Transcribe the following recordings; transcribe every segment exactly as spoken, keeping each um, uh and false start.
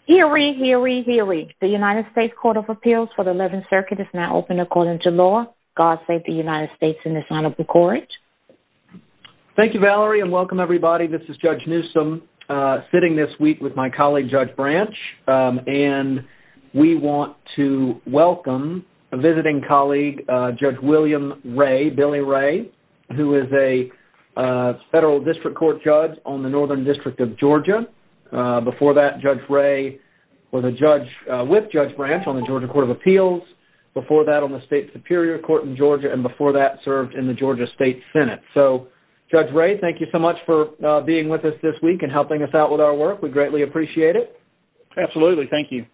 Hear ye, hear ye, hear ye. The United States Court of Appeals for the eleventh Circuit is now open according to law. God save the United States in this honorable court. Thank you, Valerie, and welcome everybody. This is Judge Newsom uh, sitting this week with my colleague, Judge Branch, um, and we want to welcome a visiting colleague, uh, Judge William Ray, Billy Ray, who is a uh, federal district court judge on the Northern District of Georgia. Uh, before that, Judge Ray was a judge uh, with Judge Branch on the Georgia Court of Appeals. Before that, on the State Superior Court in Georgia, and before that, served in the Georgia State Senate. So, Judge Ray, thank you so much for uh, being with us this week and helping us out with our work. We greatly appreciate it. Absolutely. Thank you.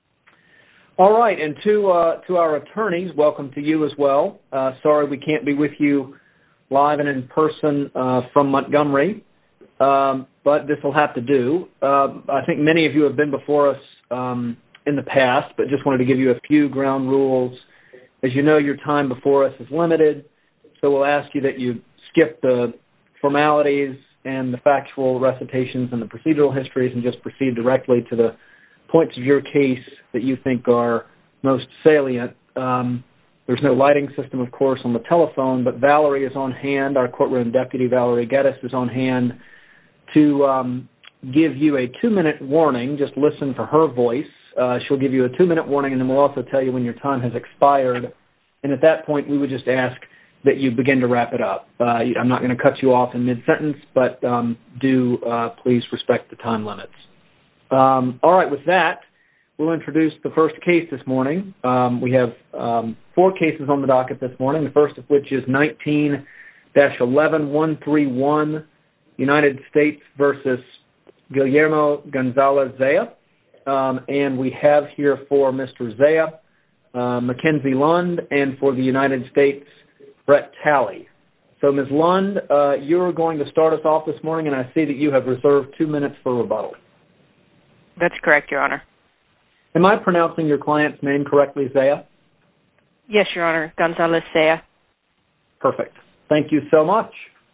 All right, and to uh, to our attorneys, welcome to you as well. Uh, sorry we can't be with you live and in person uh, from Montgomery. Um, but this will have to do. Uh, I think many of you have been before us um, in the past, but just wanted to give you a few ground rules. As you know, your time before us is limited, so we'll ask you that you skip the formalities and the factual recitations and the procedural histories and just proceed directly to the points of your case that you think are most salient. Um, there's no lighting system, of course, on the telephone, but Valerie is on hand. Our courtroom deputy, Valerie Geddes, is on hand to um, give you a two-minute warning. Just listen for her voice. Uh, she'll give you a two-minute warning, and then we'll also tell you when your time has expired. And at that point, we would just ask that you begin to wrap it up. Uh, I'm not going to cut you off in mid-sentence, but um, do uh, please respect the time limits. Um, all right, with that, we'll introduce the first case this morning. Um, we have um, four cases on the docket this morning, the first of which is nineteen dash eleven one thirty-one, United States versus Guillermo Gonzalez-Zea. Um, and we have here for Mister Zea, uh, Mackenzie Lund, and for the United States, Brett Talley. So, Miz Lund, uh, you're going to start us off this morning, and I see that you have reserved two minutes for rebuttal. That's correct, Your Honor. Am I pronouncing your client's name correctly, Zea? Yes, Your Honor, Gonzalez-Zea. Perfect. Thank you so much.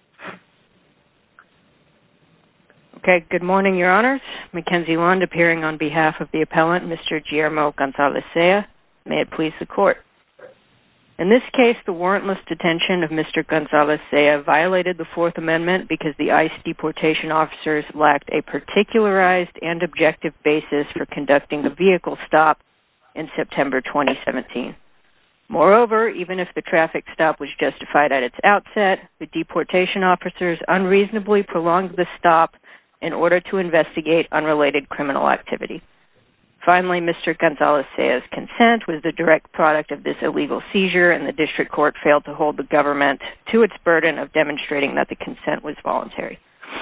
Okay, good morning, Your Honors. Mackenzie Lund appearing on behalf of the appellant, Mister Guillermo Gonzalez-Zea. May it please the Court. In this case, the warrantless detention of Mister Gonzalez-Zea violated the Fourth Amendment because the ICE deportation officers lacked a particularized and objective basis for conducting the vehicle stop in September twenty seventeen. Moreover, even if the traffic stop was justified at its outset, the deportation officers unreasonably prolonged the stop in order to investigate unrelated criminal activity. Finally, Mister Gonzalez-Zea's consent was the direct product of this illegal seizure, and the district court failed to hold the government to its burden of demonstrating that the consent was voluntary.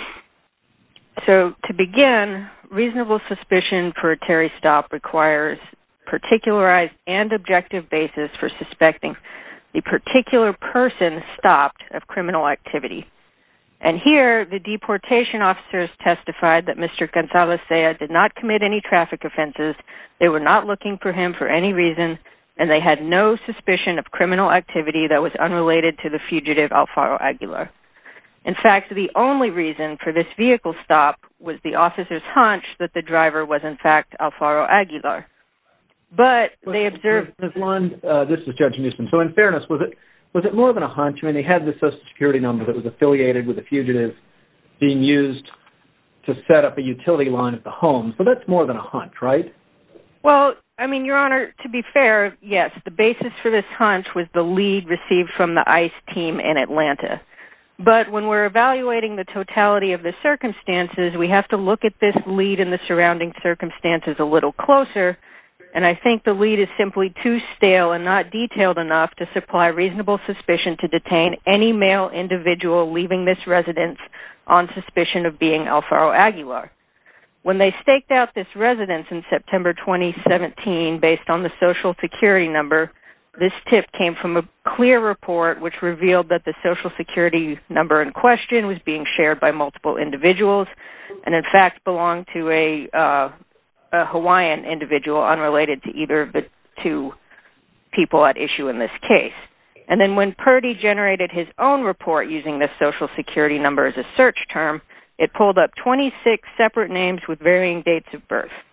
So, to begin, reasonable suspicion for a Terry stop requires particularized and objective basis for suspecting the particular person stopped of criminal activity. And here, the deportation officers testified that Mister Gonzalez-Zea did not commit any traffic offenses, they were not looking for him for any reason, and they had no suspicion of criminal activity that was unrelated to the fugitive Alfaro Aguilar. In fact, the only reason for this vehicle stop was the officers' hunch that the driver was in fact Alfaro Aguilar. But they observed... Miz Lund, uh, this is Judge Newsom. So in fairness, was it Was it more than a hunch? I mean, they had the Social Security number that was affiliated with a fugitive being used to set up a utility line at the home. So that's more than a hunch, right? Well, I mean, Your Honor, to be fair, yes, the basis for this hunch was the lead received from the ICE team in Atlanta. But when we're evaluating the totality of the circumstances, we have to look at this lead and the surrounding circumstances a little closer. And I think the lead is simply too stale and not detailed enough to supply reasonable suspicion to detain any male individual leaving this residence on suspicion of being Alfaro Aguilar. When they staked out this residence in September twenty seventeen based on the Social Security number, this tip came from a clear report which revealed that the Social Security number in question was being shared by multiple individuals and in fact belonged to a... Uh, a Hawaiian individual unrelated to either of the two people at issue in this case. And then when Purdy generated his own report using this Social Security number as a search term, it pulled up twenty-six separate names with varying dates of birth.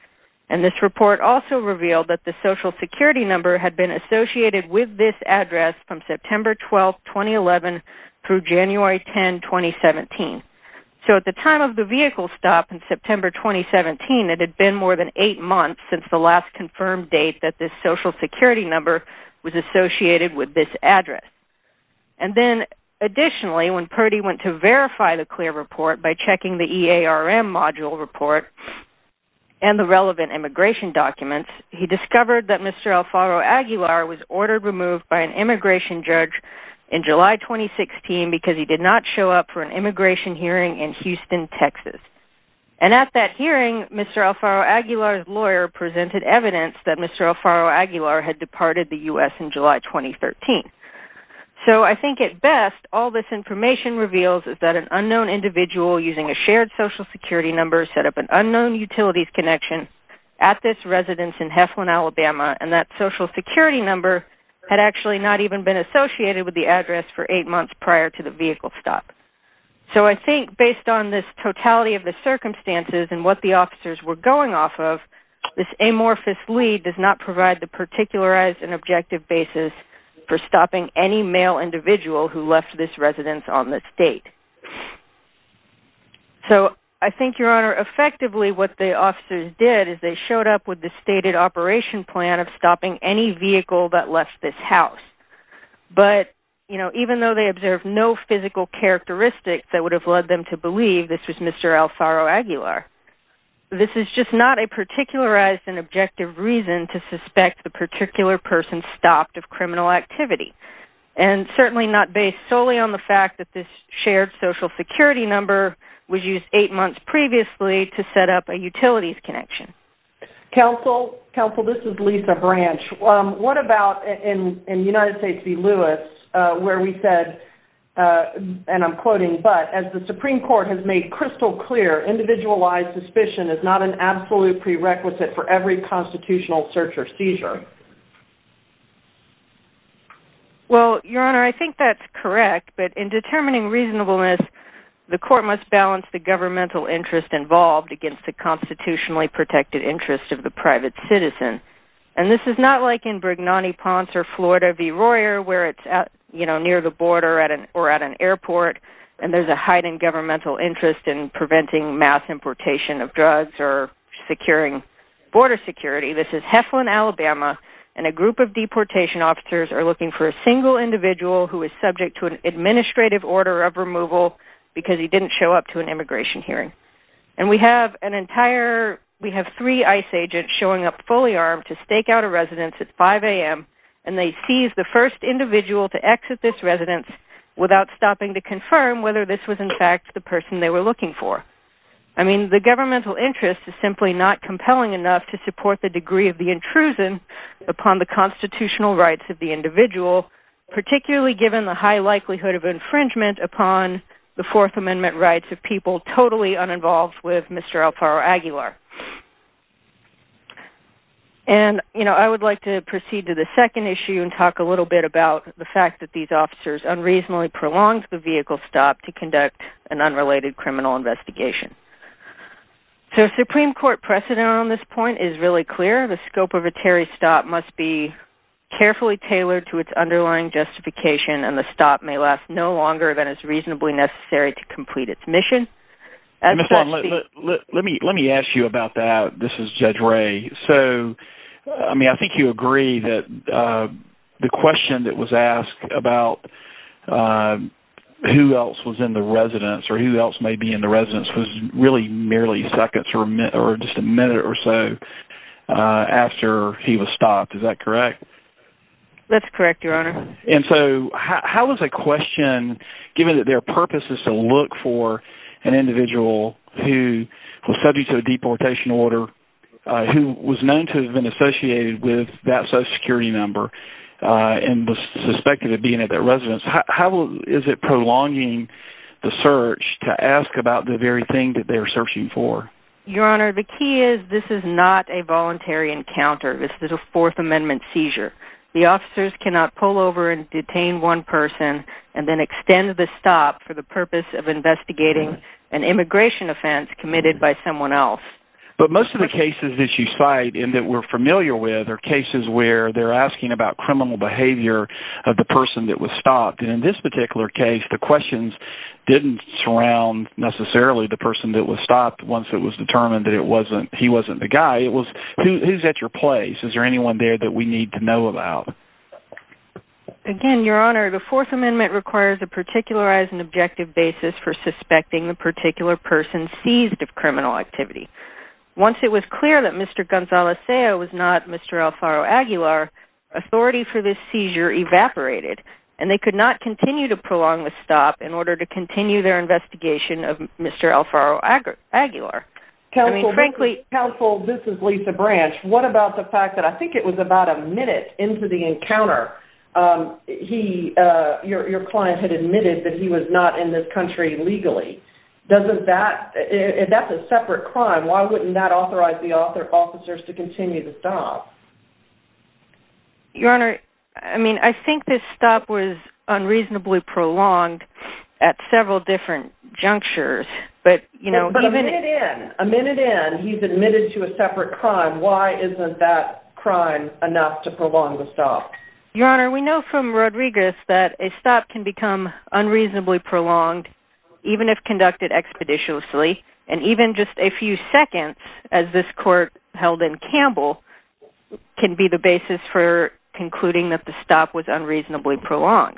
And this report also revealed that the Social Security number had been associated with this address from September twelfth, twenty eleven through January tenth, twenty seventeen. So at the time of the vehicle stop in September twenty seventeen, it had been more than eight months since the last confirmed date that this Social Security number was associated with this address. And then additionally, when Purdy went to verify the CLEAR report by checking the E A R M module report and the relevant immigration documents, he discovered that Mister Alfaro Aguilar was ordered removed by an immigration judge in July twenty sixteen because he did not show up for an immigration hearing in Houston, Texas. And at that hearing, Mister Alfaro Aguilar's lawyer presented evidence that Mister Alfaro Aguilar had departed the U S in July twenty thirteen. So I think at best, all this information reveals is that an unknown individual using a shared Social Security number set up an unknown utilities connection at this residence in Heflin, Alabama, and that Social Security number had actually not even been associated with the address for eight months prior to the vehicle stop. So I think based on this totality of the circumstances and what the officers were going off of, this amorphous lead does not provide the particularized and objective basis for stopping any male individual who left this residence on this date. So I think, Your Honor, effectively what the officers did is they showed up with the stated operation plan of stopping any vehicle that left this house. But, you know, even though they observed no physical characteristics that would have led them to believe this was Mister Alfaro Aguilar, this is just not a particularized and objective reason to suspect the particular person stopped of criminal activity, and certainly not based solely on the fact that this shared Social Security number was used eight months previously to set up a utilities connection. Counsel, counsel, this is Lisa Branch. Um, what about in, in United States v. Lewis, uh, where we said, Uh, and I'm quoting, but as the Supreme Court has made crystal clear, individualized suspicion is not an absolute prerequisite for every constitutional search or seizure. Well, Your Honor, I think that's correct, but in determining reasonableness, the court must balance the governmental interest involved against the constitutionally protected interest of the private citizen. And this is not like in Brignani Ponce or Florida v. Royer, where it's at, you know, near the border at an or at an airport, and there's a heightened governmental interest in preventing mass importation of drugs or securing border security. This is Heflin, Alabama, and a group of deportation officers are looking for a single individual who is subject to an administrative order of removal because he didn't show up to an immigration hearing. And we have an entire, we have three ICE agents showing up fully armed to stake out a residence at five a.m., and they seize the first individual to exit this residence without stopping to confirm whether this was in fact the person they were looking for. I mean, the governmental interest is simply not compelling enough to support the degree of the intrusion upon the constitutional rights of the individual, particularly given the high likelihood of infringement upon the Fourth Amendment rights of people totally uninvolved with Mister Alfaro Aguilar. And, you know, I would like to proceed to the second issue and talk a little bit about the fact that these officers unreasonably prolonged the vehicle stop to conduct an unrelated criminal investigation. So Supreme Court precedent on this point is really clear. The scope of a Terry stop must be carefully tailored to its underlying justification, and the stop may last no longer than is reasonably necessary to complete its mission. As Miz Long, let, let, let, let me let me ask you about that. This is Judge Ray. So, I mean, I think you agree that uh, the question that was asked about uh, who else was in the residence or who else may be in the residence was really merely seconds or, mi- or just a minute or so uh, after he was stopped. Is that correct? That's correct, Your Honor. And so how, how is a question, given that their purpose is to look for an individual who was subject to a deportation order, uh, who was known to have been associated with that Social Security number uh, and was suspected of being at that residence, how, how is it prolonging the search to ask about the very thing that they're searching for? Your Honor, the key is this is not a voluntary encounter. This is a Fourth Amendment seizure. The officers cannot pull over and detain one person and then extend the stop for the purpose of investigating an immigration offense committed by someone else. But most of the cases that you cite and that we're familiar with are cases where they're asking about criminal behavior of the person that was stopped. And in this particular case, the questions didn't surround necessarily the person that was stopped once it was determined that it wasn't he wasn't the guy. It was who, who's at your place? Is there anyone there that we need to know about? Again, Your Honor, the Fourth Amendment requires a particularized and objective basis for suspecting the particular person seized of criminal activity. Once it was clear that Mister Gonzalez-Sea was not Mister Alfaro Aguilar, authority for this seizure evaporated, and they could not continue to prolong the stop in order to continue their investigation of Mister Alfaro Agu- Aguilar. Counsel, I mean, frankly, this is, Counsel, this is Lisa Branch. What about the fact that I think it was about a minute into the encounter, um, he, uh, your your client had admitted that he was not in this country legally? Doesn't that, if that's a separate crime, why wouldn't that authorize the author, officers to continue the stop? Your Honor, I mean, I think this stop was unreasonably prolonged at several different junctures, but, you know, but, but even... a minute in, a minute in, he's admitted to a separate crime. Why isn't that crime enough to prolong the stop? Your Honor, we know from Rodriguez that a stop can become unreasonably prolonged even if conducted expeditiously, and even just a few seconds, as this court held in Campbell, can be the basis for concluding that the stop was unreasonably prolonged.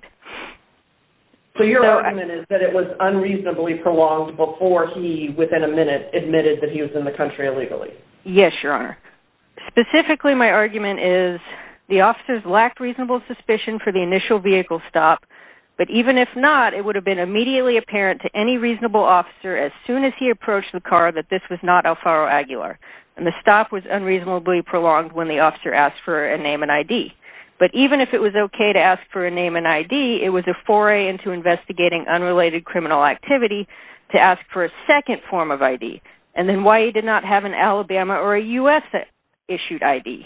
So your so argument I, is that it was unreasonably prolonged before he, within a minute, admitted that he was in the country illegally? Yes, Your Honor. Specifically, my argument is the officers lacked reasonable suspicion for the initial vehicle stop, but even if not, it would have been immediately apparent to any reasonable officer as soon as he approached the car that this was not Alfaro Aguilar, and the stop was unreasonably prolonged when the officer asked for a name and I D. But even if it was okay to ask for a name and I D, it was a foray into investigating unrelated criminal activity to ask for a second form of I D, and then why he did not have an Alabama or a U S-issued I D.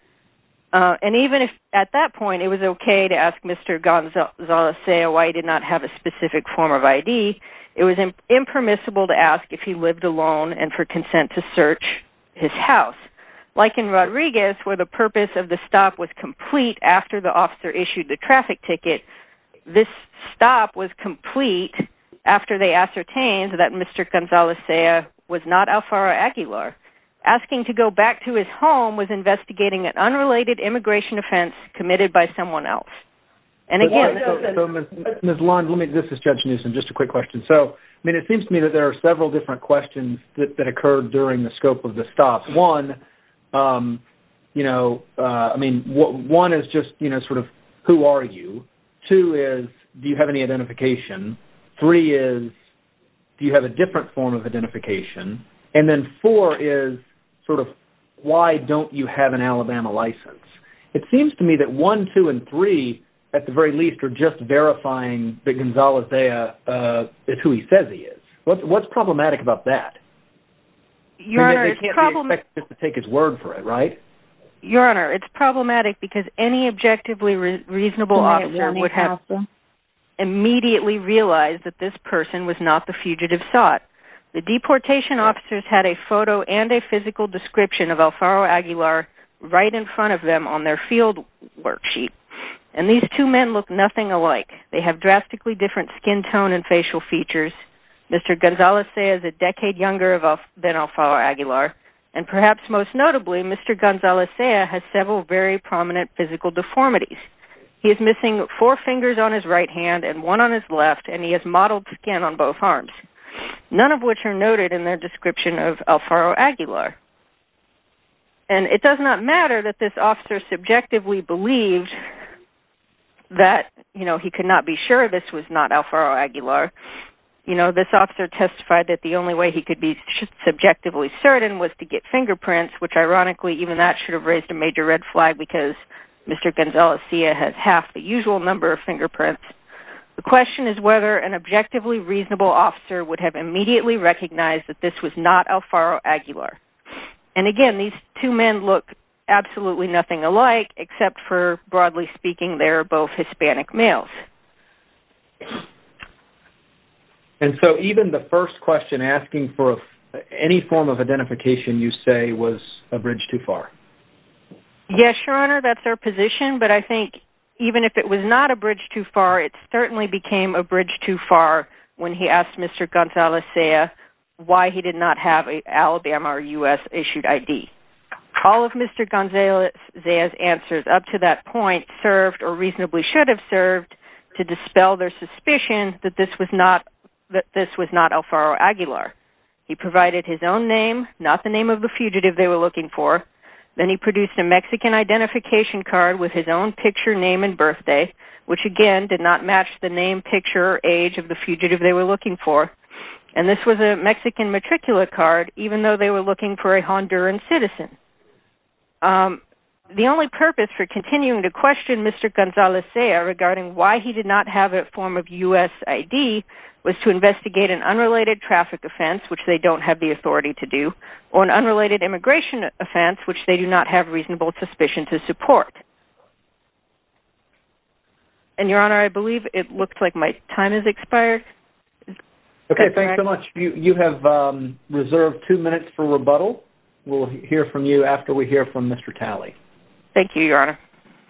Uh, and even if at that point it was okay to ask Mister Gonzalez-Sea why he did not have a specific form of I D, it was imp- impermissible to ask if he lived alone and for consent to search his house. Like in Rodriguez, where the purpose of the stop was complete after the officer issued the traffic ticket, this stop was complete after they ascertained that Mister Gonzalez-Sea was not Alfaro Aguilar. Asking to go back to his home was investigating an unrelated immigration offense committed by someone else. And again, so, so Miz Miz Lund, let me. This is Judge Newsom. Just a quick question. So, I mean, it seems to me that there are several different questions that, that occurred during the scope of the stop. One, um, you know, uh, I mean, w- one is just, you know, sort of, who are you? Two is, do you have any identification? Three is, do you have a different form of identification? And then four is sort of, why don't you have an Alabama license? It seems to me that one, two, and three, at the very least, are just verifying that Gonzalez-Sea uh, is who he says he is. What's, what's problematic about that? Your I mean, Honor, they, they it's can't problem- be expected just to take his word for it, right? Your Honor, it's problematic because any objectively re- reasonable officer would have immediately realized that this person was not the fugitive sought. The deportation officers had a photo and a physical description of Alfaro Aguilar right in front of them on their field worksheet. And these two men look nothing alike. They have drastically different skin tone and facial features. Mister Gonzalez-Sea is a decade younger of Al- than Alfaro Aguilar. And perhaps most notably, Mister Gonzalez-Sea has several very prominent physical deformities. He is missing four fingers on his right hand and one on his left, and he has mottled skin on both arms, none of which are noted in their description of Alfaro Aguilar. And it does not matter that this officer subjectively believed that, you know, he could not be sure this was not Alfaro Aguilar. You know, this officer testified that the only way he could be subjectively certain was to get fingerprints, which ironically, even that should have raised a major red flag because Mister Gonzalez-Sea has half the usual number of fingerprints. The question is whether an objectively reasonable officer would have immediately recognized that this was not Alfaro Aguilar. And again, these two men look absolutely nothing alike, except for, broadly speaking, they're both Hispanic males. And so even the first question asking for a, any form of identification you say was a bridge too far. Yes, Your Honor, that's our position, but I think even if it was not a bridge too far, it certainly became a bridge too far when he asked Mister Gonzalez-Zea why he did not have an Alabama or U S issued I D. All of Mister Gonzalez-Zea's answers up to that point served, or reasonably should have served, to dispel their suspicion that this was not that this was not Alfaro Aguilar. He provided his own name, not the name of the fugitive they were looking for. Then he produced a Mexican identification card with his own picture, name, and birthday, which again did not match the name, picture, or age of the fugitive they were looking for. And this was a Mexican matricula card, even though they were looking for a Honduran citizen. Um, the only purpose for continuing to question Mister Gonzalez-Zea regarding why he did not have a form of U S I D was to investigate an unrelated traffic offense, which they don't have the authority to do, or an unrelated immigration offense, which they do not have reasonable suspicion to support. And, Your Honor, I believe it looks like my time has expired. Okay, thanks so much. You, you have um, reserved two minutes for rebuttal. We'll hear from you after we hear from Mister Talley. Thank you, Your Honor.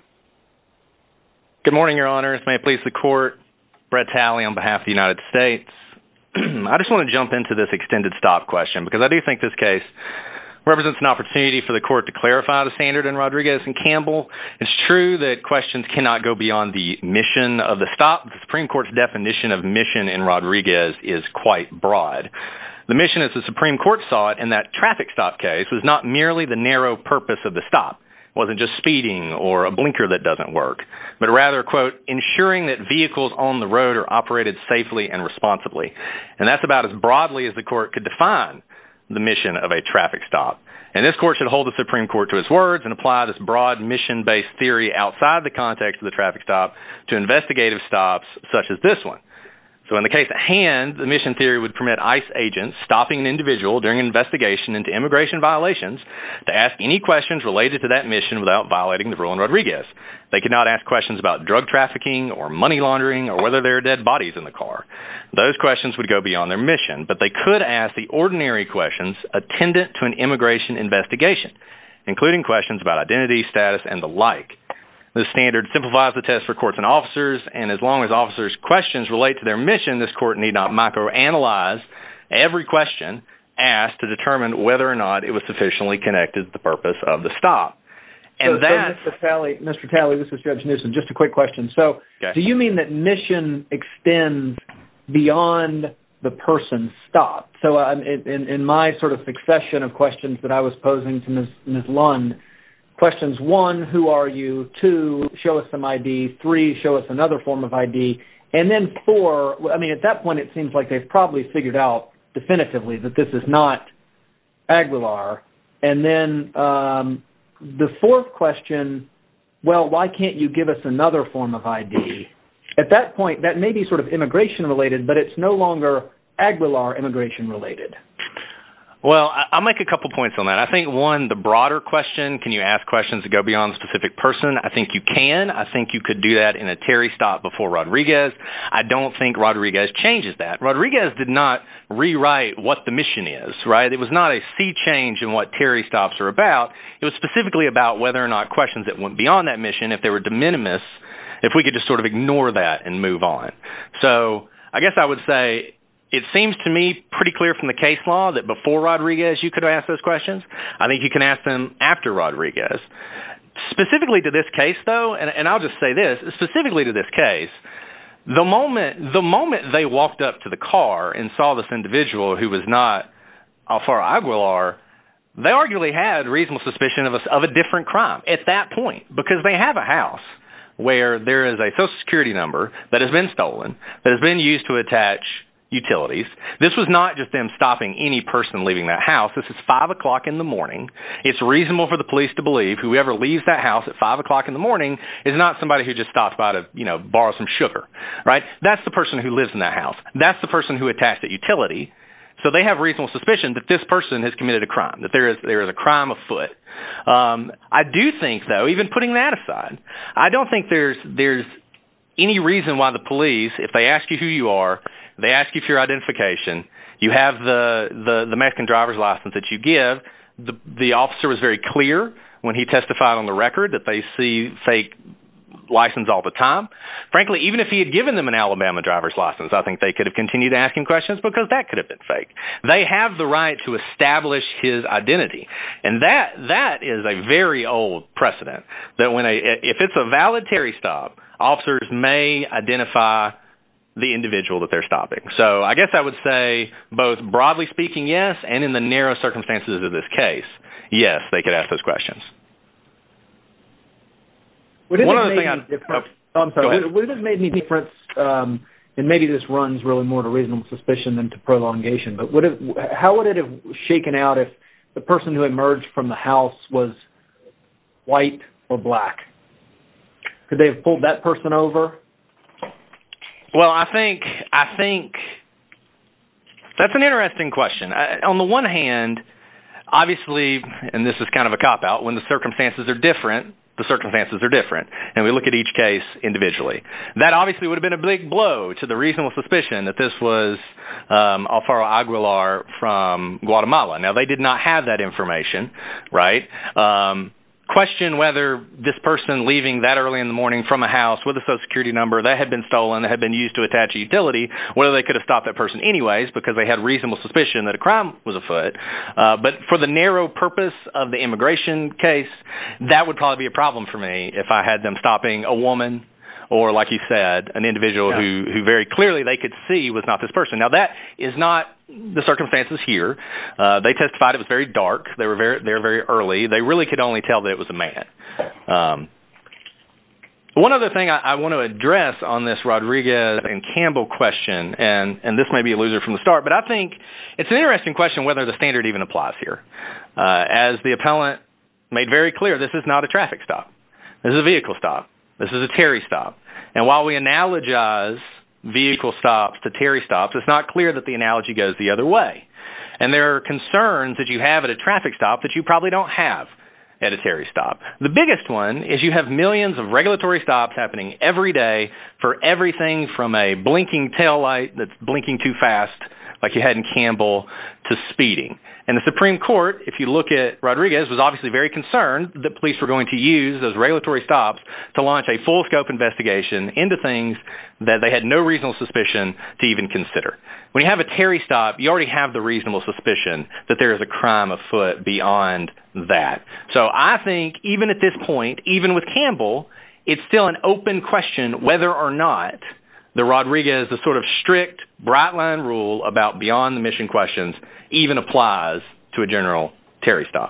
Good morning, Your Honors. May it please the Court. Brett Talley on behalf of the United States. I just want to jump into this extended stop question because I do think this case represents an opportunity for the Court to clarify the standard in Rodriguez and Campbell. It's true that questions cannot go beyond the mission of the stop. The Supreme Court's definition of mission in Rodriguez is quite broad. The mission, as the Supreme Court saw it in that traffic stop case, was not merely the narrow purpose of the stop. It wasn't just speeding or a blinker that doesn't work, but rather, quote, ensuring that vehicles on the road are operated safely and responsibly. And that's about as broadly as the Court could define the mission of a traffic stop. And this Court should hold the Supreme Court to its words and apply this broad mission-based theory outside the context of the traffic stop to investigative stops such as this one. So in the case at hand, the mission theory would permit ICE agents stopping an individual during an investigation into immigration violations to ask any questions related to that mission without violating the rule in Rodriguez. They could not ask questions about drug trafficking or money laundering or whether there are dead bodies in the car. Those questions would go beyond their mission, but they could ask the ordinary questions attendant to an immigration investigation, including questions about identity, status, and the like. The standard simplifies the test for courts and officers, and as long as officers' questions relate to their mission, this Court need not microanalyze every question asked to determine whether or not it was sufficiently connected to the purpose of the stop. And so, that, so Mister Talley, Mister Talley, this is Judge Newsom. Just a quick question. So, okay. Do you mean that mission extends beyond the person stopped? So, um, in, in my sort of succession of questions that I was posing to Miz Miz Lund, questions one, who are you? Two, show us some I D. Three, show us another form of I D. And then four, I mean, at that point, it seems like they've probably figured out definitively that this is not Aguilar. And then um, the fourth question, well, why can't you give us another form of I D? At that point, that may be sort of immigration-related, but it's no longer Aguilar immigration-related. Well, I'll make a couple points on that. I think, one, the broader question, can you ask questions that go beyond a specific person? I think you can. I think you could do that in a Terry stop before Rodriguez. I don't think Rodriguez changes that. Rodriguez did not rewrite what the mission is, right? It was not a sea change in what Terry stops are about. It was specifically about whether or not questions that went beyond that mission, if they were de minimis, if we could just sort of ignore that and move on. So I guess I would say, it seems to me pretty clear from the case law that before Rodriguez you could ask those questions. I think you can ask them after Rodriguez. Specifically to this case, though, and, and I'll just say this, specifically to this case, the moment the moment they walked up to the car and saw this individual who was not Alfaro Aguilar, they arguably had reasonable suspicion of a, of a different crime at that point, because they have a house where there is a Social Security number that has been stolen, that has been used to attach utilities. This was not just them stopping any person leaving that house. This is five o'clock in the morning. It's reasonable for the police to believe whoever leaves that house at five o'clock in the morning is not somebody who just stops by to, you know, borrow some sugar, right? That's the person who lives in that house. That's the person who attached that utility. So they have reasonable suspicion that this person has committed a crime, that there is there is a crime afoot. Um, I do think, though, even putting that aside, I don't think there's there's any reason why the police, if they ask you who you are, they ask you for your identification, You have the, the, the Mexican driver's license that you give. The, the officer was very clear when he testified on the record that they see fake license all the time. Frankly, even if he had given them an Alabama driver's license, I think they could have continued to ask him questions because that could have been fake. They have the right to establish his identity. And that that is a very old precedent, that when a if it's a valid Terry stop, officers may identify the individual that they're stopping. So I guess I would say both broadly speaking, yes, and in the narrow circumstances of this case, yes, they could ask those questions. Would it One have other made thing any difference? Oh, I'm sorry. Would, would it have made any difference? Um, and maybe this runs really more to reasonable suspicion than to prolongation. But would it? How would it have shaken out if the person who emerged from the house was white or black? Could they have pulled that person over? Well, I think I think that's an interesting question. I, on the one hand, obviously, and this is kind of a cop-out, when the circumstances are different, the circumstances are different, and we look at each case individually. That obviously would have been a big blow to the reasonable suspicion that this was um, Alfaro Aguilar from Guatemala. Now, they did not have that information, right? Um, question whether this person leaving that early in the morning from a house with a Social Security number that had been stolen, that had been used to attach a utility, whether they could have stopped that person anyways because they had reasonable suspicion that a crime was afoot. Uh, but for the narrow purpose of the immigration case, that would probably be a problem for me if I had them stopping a woman or, like you said, an individual yeah. who, who very clearly they could see was not this person. Now, that is not the circumstances here. Uh, they testified it was very dark. They were very, they were very early. They really could only tell that it was a man. Um, one other thing I, I want to address on this Rodriguez and Campbell question, and, and this may be a loser from the start, but I think it's an interesting question whether the standard even applies here. Uh, as the appellant made very clear, this is not a traffic stop. This is a vehicle stop. This is a Terry stop. And while we analogize vehicle stops to Terry stops, it's not clear that the analogy goes the other way. And there are concerns that you have at a traffic stop that you probably don't have at a Terry stop. The biggest one is you have millions of regulatory stops happening every day for everything from a blinking taillight that's blinking too fast, like you had in Campbell, to speeding. And the Supreme Court, if you look at Rodriguez, was obviously very concerned that police were going to use those regulatory stops to launch a full-scope investigation into things that they had no reasonable suspicion to even consider. When you have a Terry stop, you already have the reasonable suspicion that there is a crime afoot beyond that. So I think even at this point, even with Campbell, it's still an open question whether or not the Rodriguez, the sort of strict, bright-line rule about beyond the mission questions even applies to a general Terry stop.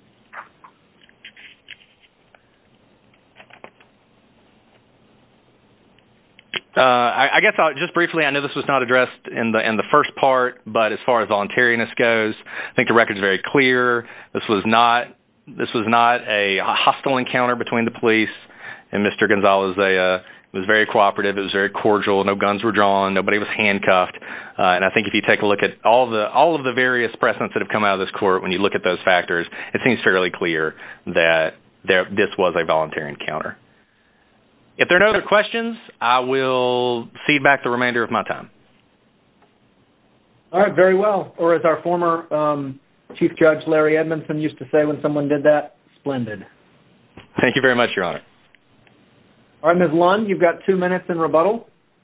Uh, I, I guess I'll just briefly, I know this was not addressed in the in the first part, but as far as voluntariness goes, I think the record's very clear. This was not this was not a hostile encounter between the police and Mister Gonzalez-Zaya. It was very cooperative. It was very cordial. No guns were drawn. Nobody was handcuffed. Uh, and I think if you take a look at all the all of the various precedents that have come out of this court, when you look at those factors, it seems fairly clear that there this was a voluntary encounter. If there are no other questions, I will cede back the remainder of my time. All right, very well. Or as our former um, Chief Judge Larry Edmondson used to say when someone did that, splendid. Thank you very much, Your Honor. All right, Miz Lund, you've got two minutes in rebuttal.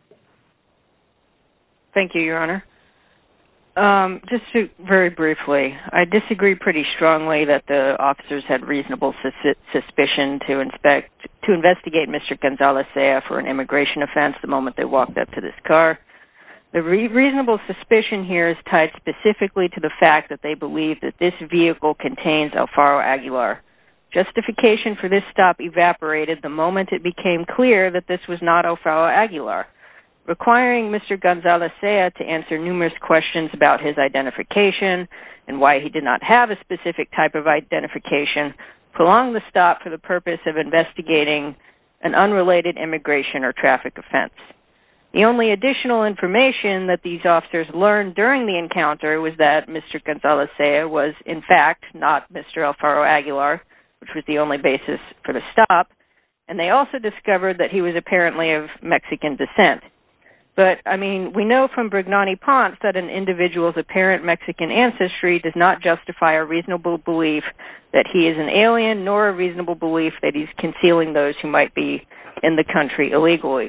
Thank you, Your Honor. Um, just to, very briefly, I disagree pretty strongly that the officers had reasonable sus- suspicion to inspect to investigate Mister Gonzalez-Zaya for an immigration offense the moment they walked up to this car. The re- reasonable suspicion here is tied specifically to the fact that they believe that this vehicle contains Alfaro Aguilar. Justification for this stop evaporated the moment it became clear that this was not Alfaro Aguilar. Requiring Mister Gonzalez-Zaya to answer numerous questions about his identification and why he did not have a specific type of identification prolonged the stop for the purpose of investigating an unrelated immigration or traffic offense. The only additional information that these officers learned during the encounter was that Mister Gonzalez-Zaya was, in fact, not Mister Alfaro Aguilar, which was the only basis for the stop, and they also discovered that he was apparently of Mexican descent. But, I mean, we know from Brignani-Ponce that an individual's apparent Mexican ancestry does not justify a reasonable belief that he is an alien, nor a reasonable belief that he's concealing those who might be in the country illegally.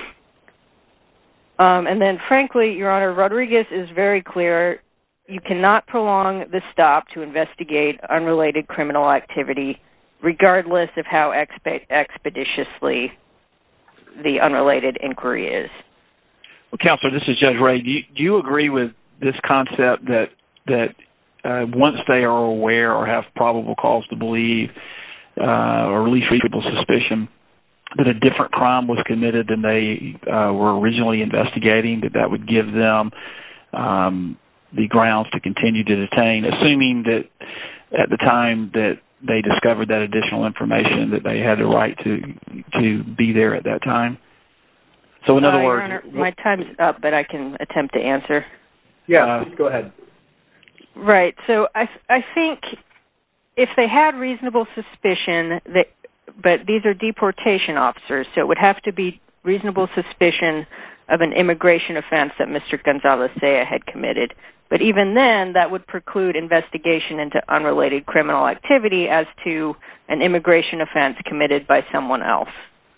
Um, and then, frankly, Your Honor, Rodriguez is very clear. You cannot prolong the stop to investigate unrelated criminal activity, regardless of how expe- expeditiously the unrelated inquiry is. Well, Counselor, this is Judge Ray. Do you, do you agree with this concept that that uh, once they are aware or have probable cause to believe, uh, or at least reasonable suspicion, that a different crime was committed than they uh, were originally investigating, that that would give them um, the grounds to continue to detain, assuming that at the time that they discovered that additional information that they had the right to to be there at that time? So in other uh, words... Your Honor, my time's up, but I can attempt to answer. Yeah, uh, please go ahead. Right. So I, I think if they had reasonable suspicion, that, but these are deportation officers, so it would have to be reasonable suspicion of an immigration offense that Mister Gonzalez-Sea had committed. But even then, that would preclude investigation into unrelated criminal activity as to an immigration offense committed by someone else.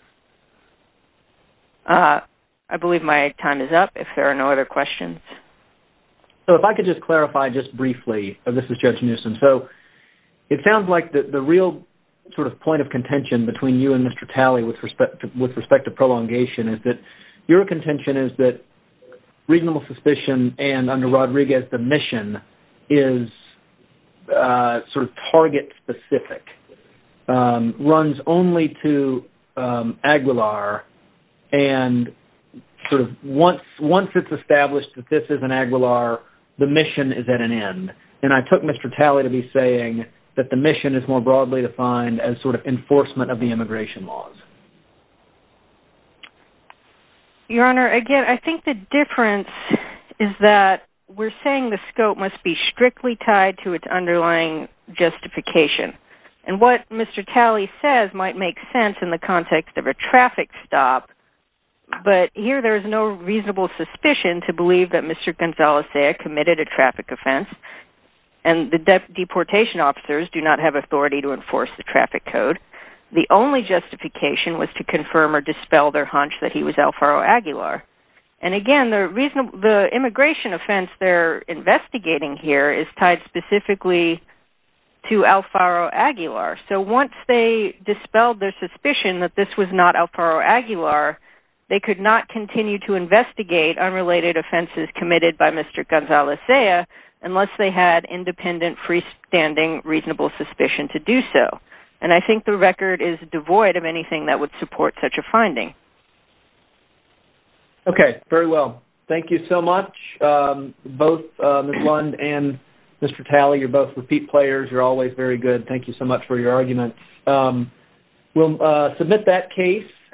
Uh, I believe my time is up, if there are no other questions. So if I could just clarify just briefly, uh, this is Judge Newsom. So it sounds like the, the real sort of point of contention between you and Mister Talley with respect to, with respect to prolongation is that your contention is that reasonable suspicion and under Rodriguez the mission is uh, sort of target specific, um, runs only to um, Aguilar, and sort of once once it's established that this is an Aguilar, the mission is at an end. And I took Mister Talley to be saying that the mission is more broadly defined as sort of enforcement of the immigration laws. Your Honor, again, I think the difference is that we're saying the scope must be strictly tied to its underlying justification. And what Mister Talley says might make sense in the context of a traffic stop, but here there is no reasonable suspicion to believe that Mister Gonzalez-Sea committed a traffic offense, and the de- deportation officers do not have authority to enforce the traffic code. The only justification was to confirm or dispel their hunch that he was Alfaro Aguilar. And again, the reasonable, the immigration offense they're investigating here is tied specifically to Alfaro Aguilar. So once they dispelled their suspicion that this was not Alfaro Aguilar, they could not continue to investigate unrelated offenses committed by Mister Gonzalez-Sea unless they had independent, freestanding, reasonable suspicion to do so. And I think the record is devoid of anything that would support such a finding. Okay, very well. Thank you so much. Um, both uh, Miz Lund and Mister Talley, you're both repeat players. You're always very good. Thank you so much for your arguments. Um, we'll uh, submit that case